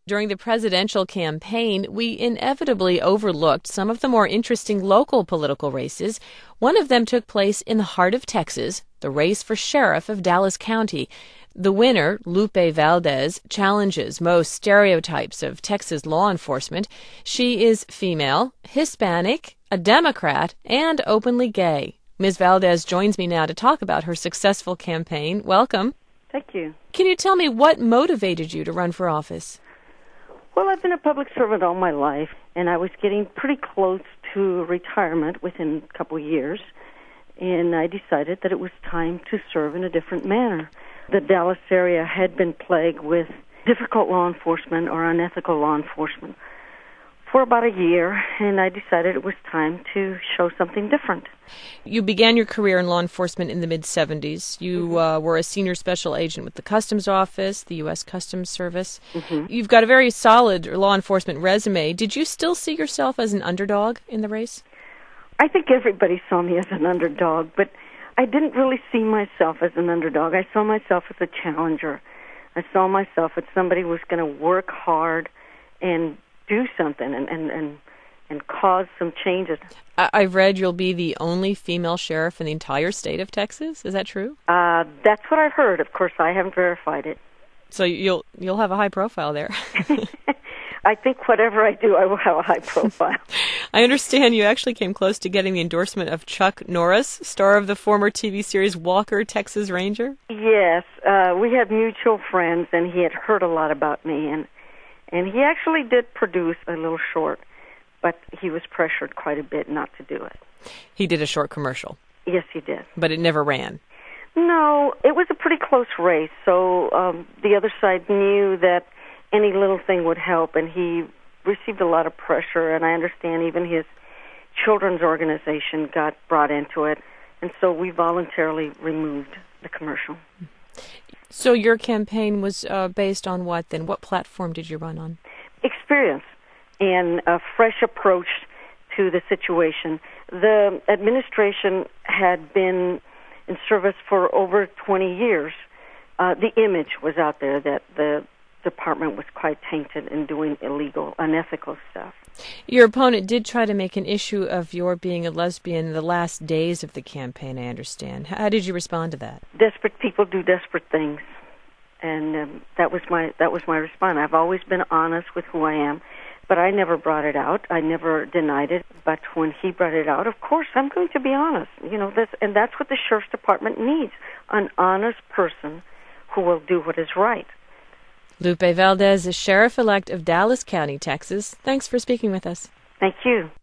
During the presidential campaign, we inevitably overlooked some of the more interesting local political races. One of them took place in the heart of Texas, the race for sheriff of Dallas County. The winner, Lupe Valdez, challenges most stereotypes of Texas law enforcement. She is female, Hispanic, a Democrat, and openly gay. Ms. Valdez joins me now to talk about her successful campaign. Welcome. Thank you. Can you tell me what motivated you to run for office? Well, I've been a public servant all my life, and I was getting pretty close to retirement within a couple of years, and I decided that it was time to serve in a different manner. The Dallas area had been plagued with difficult law enforcement or unethical law enforcement for about a year, and I decided it was time to show something different. You began your career in law enforcement in the mid-'70s. You were a senior special agent with the Customs Office, the U.S. Customs Service. You've got a very solid law enforcement resume. Did you still see yourself as an underdog in the race? I think everybody saw me as an underdog, but I didn't really see myself as an underdog. I saw myself as a challenger. I saw myself as somebody who was going to work hard and do something and cause some changes. I've read you'll be the only female sheriff in the entire state of Texas. Is that true? That's what I've heard. Of course, I haven't verified it. So you'll have a high profile there. I think whatever I do, I will have a high profile. I understand you actually came close to getting the endorsement of Chuck Norris, star of the former TV series Walker, Texas Ranger. Yes, we had mutual friends, and he had heard a lot about me, and he actually did produce a little short, but he was pressured quite a bit not to do it. He did a short commercial. Yes, he did. But it never ran. No, it was a pretty close race, so the other side knew that any little thing would help, and he received a lot of pressure, and I understand even his children's organization got brought into it, and so we voluntarily removed the commercial. So your campaign was based on what then? What platform did you run on? Experience and a fresh approach to the situation. The administration had been in service for over 20 years. The image was out there that the department was quite tainted in doing illegal, unethical stuff. Your opponent did try to make an issue of your being a lesbian in the last days of the campaign, I understand. How did you respond to that? Desperate people do desperate things, and that was my response. I've always been honest with who I am, but I never brought it out. I never denied it. But when he brought it out, of course, I'm going to be honest. And that's what the Sheriff's Department needs: an honest person who will do what is right. Lupe Valdez is Sheriff-elect of Dallas County, Texas. Thanks for speaking with us. Thank you.